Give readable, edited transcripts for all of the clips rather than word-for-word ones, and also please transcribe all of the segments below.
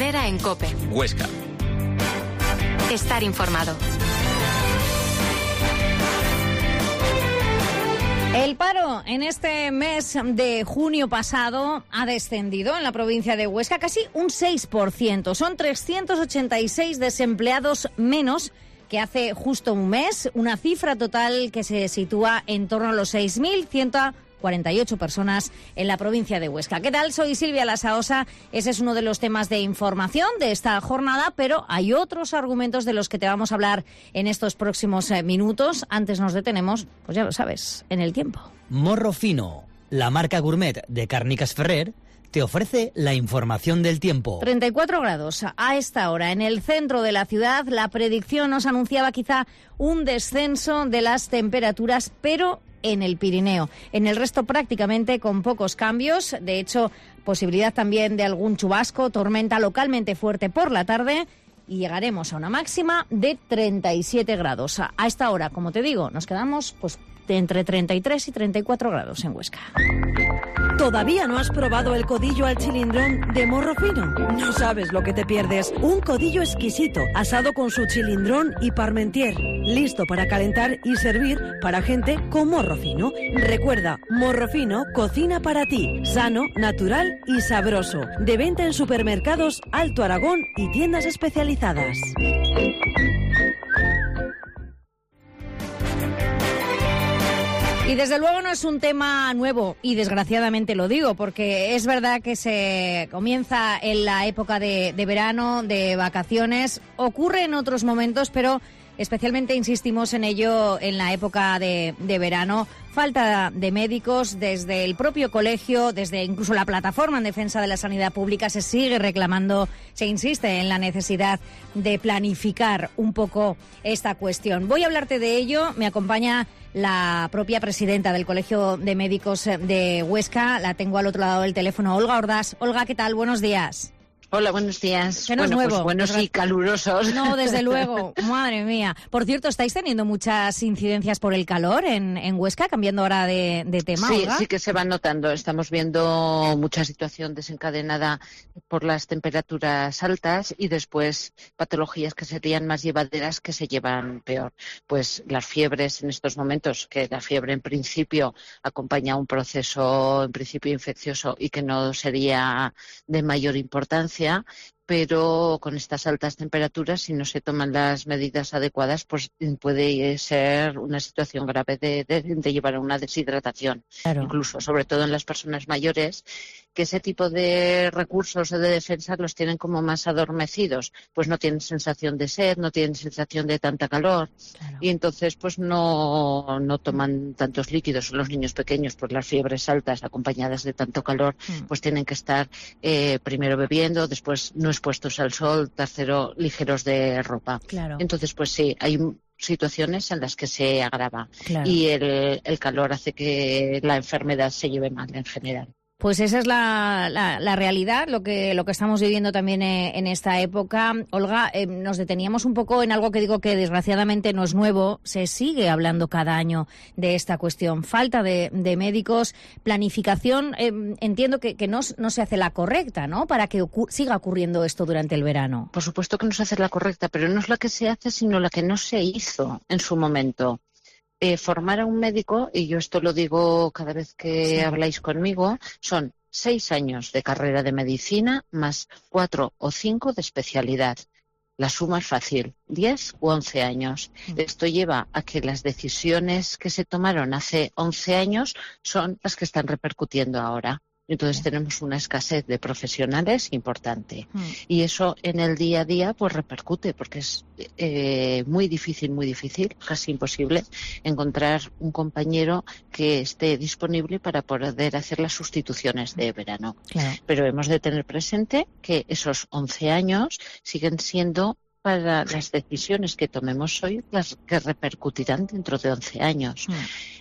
Herrera en COPE. Huesca. Estar informado. El paro en este mes de junio pasado ha descendido en la provincia de Huesca casi un 6%. Son 386 desempleados menos que hace justo un mes, una cifra total que se sitúa en torno a los 6.148 personas en la provincia de Huesca. ¿Qué tal? Soy Silvia Lasaosa. Ese es uno de los temas de información de esta jornada, pero hay otros argumentos de los que te vamos a hablar en estos próximos minutos. Antes nos detenemos, pues ya lo sabes, en el tiempo. Morro Fino, la marca gourmet de Càrniques Ferrer, te ofrece la información del tiempo. 34 grados a esta hora. En el centro de la ciudad, la predicción nos anunciaba quizá un descenso de las temperaturas, pero en el Pirineo. En el resto prácticamente con pocos cambios. De hecho, posibilidad también de algún chubasco, tormenta localmente fuerte por la tarde y llegaremos a una máxima de 37 grados. A esta hora, como te digo, nos quedamos pues de entre 33 y 34 grados en Huesca. ¿Todavía no has probado el codillo al chilindrón de Morro Fino? No sabes lo que te pierdes. Un codillo exquisito, asado con su chilindrón y parmentier. Listo para calentar y servir para gente con morro fino. Recuerda, Morro Fino cocina para ti. Sano, natural y sabroso. De venta en supermercados Alto Aragón y tiendas especializadas. Y desde luego no es un tema nuevo, y desgraciadamente lo digo, porque es verdad que se comienza en la época de verano, de vacaciones, ocurre en otros momentos, pero especialmente insistimos en ello en la época de verano. Falta de médicos desde el propio colegio, desde incluso la plataforma en defensa de la sanidad pública, se sigue reclamando, se insiste en la necesidad de planificar un poco esta cuestión. Voy a hablarte de ello, me acompaña la propia presidenta del Colegio de Médicos de Huesca, la tengo al otro lado del teléfono, Olga Ordás. Olga, ¿qué tal? Buenos días. Hola, buenos días. ¿Qué no es nuevo? Pues buenos y calurosos. No, desde luego. Madre mía. Por cierto, ¿estáis teniendo muchas incidencias por el calor en Huesca? Cambiando ahora de tema, Sí, Olga. sí que se van notando. Estamos viendo mucha situación desencadenada por las temperaturas altas y después patologías que serían más llevaderas que se llevan peor. Pues las fiebres en estos momentos, que la fiebre en principio acompaña un proceso en principio infeccioso y que no sería de mayor importancia, pero con estas altas temperaturas, si no se toman las medidas adecuadas, pues puede ser una situación grave de llevar a una deshidratación. Claro. Incluso, sobre todo en las personas mayores, que ese tipo de recursos o de defensa los tienen como más adormecidos, pues no tienen sensación de sed, no tienen sensación de tanta calor, claro. Y entonces pues no toman tantos líquidos. Los niños pequeños, pues las fiebres altas acompañadas de tanto calor, pues tienen que estar primero bebiendo, después no expuestos al sol, tercero ligeros de ropa. Claro. Entonces pues sí, hay situaciones en las que se agrava, claro. Y el calor hace que la enfermedad se lleve mal en general. Pues esa es la realidad, lo que estamos viviendo también en esta época. Olga, nos deteníamos un poco en algo que digo que desgraciadamente no es nuevo. Se sigue hablando cada año de esta cuestión. Falta de médicos, planificación. Entiendo que no se hace la correcta, ¿no? Para que siga ocurriendo esto durante el verano. Por supuesto que no se hace la correcta, pero no es la que se hace, sino la que no se hizo en su momento. Formar a un médico, y yo esto lo digo cada vez que habláis conmigo, son 6 años de carrera de medicina más 4 o 5 de especialidad. La suma es fácil, 10 u 11 años. Esto lleva a que las decisiones que se tomaron hace 11 años son las que están repercutiendo ahora. Entonces tenemos una escasez de profesionales importante. Y eso en el día a día pues repercute, porque es muy difícil, casi imposible, encontrar un compañero que esté disponible para poder hacer las sustituciones de verano. Claro. Pero hemos de tener presente que esos 11 años siguen siendo para las decisiones que tomemos hoy las que repercutirán dentro de 11 años.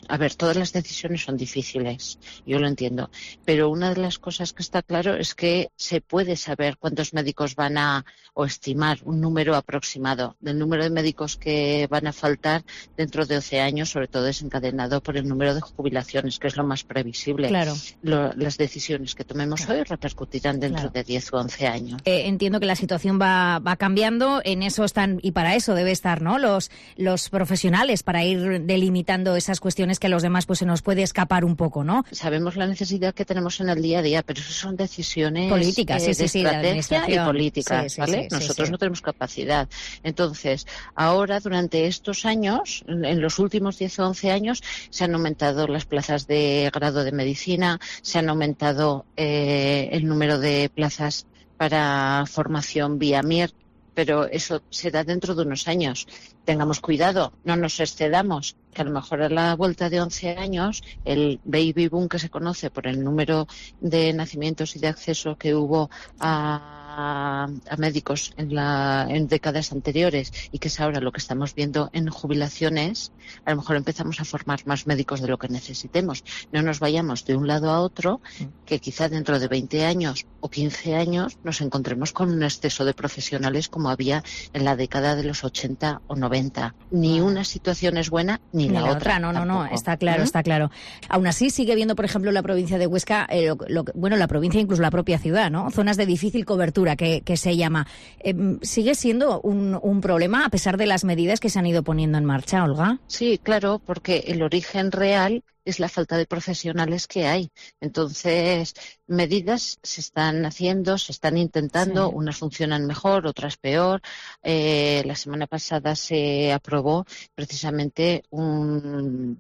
A ver, todas las decisiones son difíciles, yo lo entiendo, pero una de las cosas que está claro es que se puede saber cuántos médicos o estimar un número aproximado del número de médicos que van a faltar dentro de 11 años, sobre todo desencadenado por el número de jubilaciones, que es lo más previsible. Claro. Las decisiones que tomemos hoy repercutirán dentro de 10 o 11 años. Entiendo que la situación va cambiando, en eso están, y para eso debe estar, ¿no?, los profesionales, para ir delimitando esas cuestiones que a los demás pues se nos puede escapar un poco, ¿no? Sabemos la necesidad que tenemos en el día a día, pero eso son decisiones políticas, de estrategia y políticas, ¿vale? Nosotros no tenemos capacidad. Entonces, ahora, durante estos años, en los últimos 10 o 11 años, se han aumentado las plazas de grado de medicina, se han aumentado el número de plazas para formación vía MIR, pero eso será dentro de unos años. Tengamos cuidado, no nos excedamos, que a lo mejor a la vuelta de 11 años el baby boom que se conoce por el número de nacimientos y de acceso que hubo a médicos en décadas anteriores, y que es ahora lo que estamos viendo en jubilaciones, a lo mejor empezamos a formar más médicos de lo que necesitemos. No nos vayamos de un lado a otro, que quizá dentro de 20 años o 15 años nos encontremos con un exceso de profesionales como había en la década de los 80 o 90. Ni una situación es buena ni la otra. No, está claro, está claro. Aún así sigue viendo, por ejemplo, la provincia de Huesca, la provincia, incluso la propia ciudad, ¿no?, zonas de difícil cobertura, que se llama. ¿Sigue siendo un problema a pesar de las medidas que se han ido poniendo en marcha, Olga? Sí, claro, porque el origen real es la falta de profesionales que hay. Entonces, medidas se están haciendo, se están intentando, unas funcionan mejor, otras peor. La semana pasada se aprobó precisamente un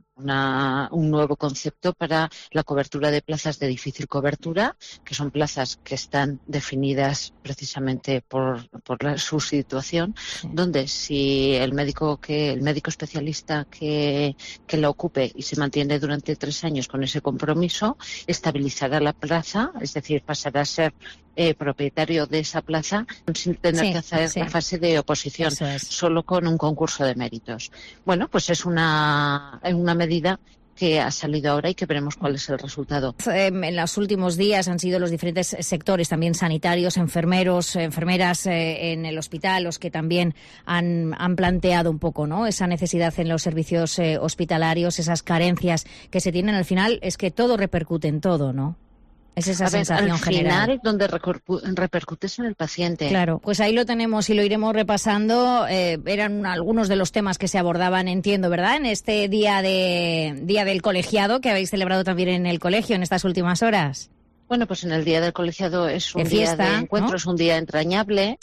nuevo concepto para la cobertura de plazas de difícil cobertura, que son plazas que están definidas precisamente por su situación, donde si el médico especialista que la ocupe y se mantiene durante 3 años con ese compromiso, estabilizará la plaza, es decir, pasará a ser propietario de esa plaza sin tener que hacer la fase de oposición, solo con un concurso de méritos. Bueno, pues es una medida que ha salido ahora y que veremos cuál es el resultado. En los últimos días han sido los diferentes sectores, también sanitarios, enfermeros, enfermeras en el hospital, los que también han planteado un poco, ¿no?, esa necesidad en los servicios hospitalarios, esas carencias que se tienen. Al final es que todo repercute en todo, ¿no? Es esa sensación general. Al final, donde repercutes en el paciente. Claro, pues ahí lo tenemos y lo iremos repasando. Eran algunos de los temas que se abordaban, entiendo, ¿verdad?, en este día del colegiado que habéis celebrado también en el colegio en estas últimas horas. Bueno, pues en el Día del Colegiado es un fiesta, día de encuentro, ¿no?, es un día entrañable,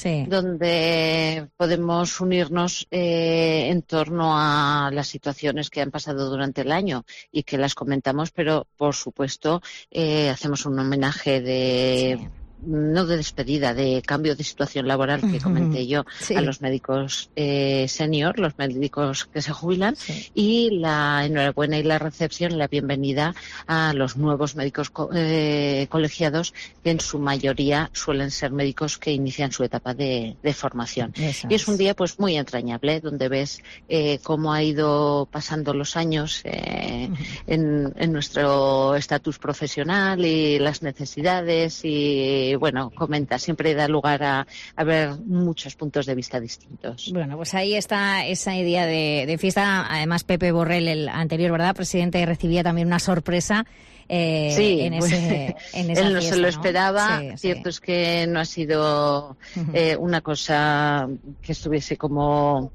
donde podemos unirnos en torno a las situaciones que han pasado durante el año y que las comentamos, pero por supuesto hacemos un homenaje no de despedida, de cambio de situación laboral que comenté yo a los médicos senior, los médicos que se jubilan, y la enhorabuena y la recepción, la bienvenida a los nuevos médicos colegiados, que en su mayoría suelen ser médicos que inician su etapa de formación. Y es un día pues muy entrañable, donde ves cómo ha ido pasando los años en nuestro estatus profesional y las necesidades, y bueno, siempre da lugar a ver muchos puntos de vista distintos. Bueno, pues ahí está esa idea de fiesta. Además, Pepe Borrell, el anterior, ¿verdad?, presidente, recibía también una sorpresa en esa él no fiesta, se lo esperaba. Cierto es que no ha sido una cosa que estuviese como...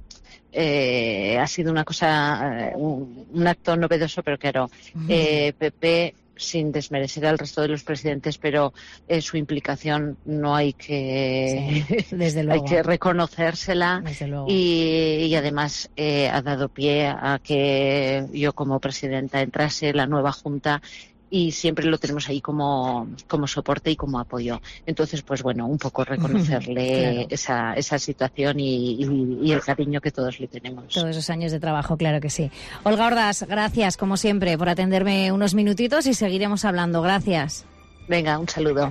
ha sido una cosa, un acto novedoso, pero claro, Pepe, sin desmerecer al resto de los presidentes, pero su implicación no hay que desde luego. Hay que reconocérsela, y además ha dado pie a que yo como presidenta entrase la nueva Junta, y siempre lo tenemos ahí como soporte y como apoyo. Entonces, pues bueno, un poco reconocerle esa situación y el cariño que todos le tenemos. Todos esos años de trabajo, claro que sí. Olga Ordaz, gracias como siempre por atenderme unos minutitos y seguiremos hablando. Gracias. Venga, un saludo.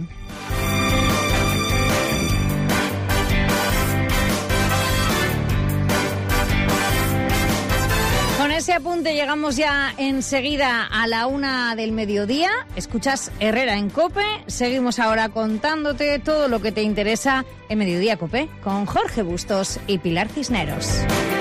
Con ese apunte llegamos ya enseguida a la 1 del mediodía. Escuchas Herrera en COPE. Seguimos ahora contándote todo lo que te interesa en Mediodía COPE con Jorge Bustos y Pilar Cisneros.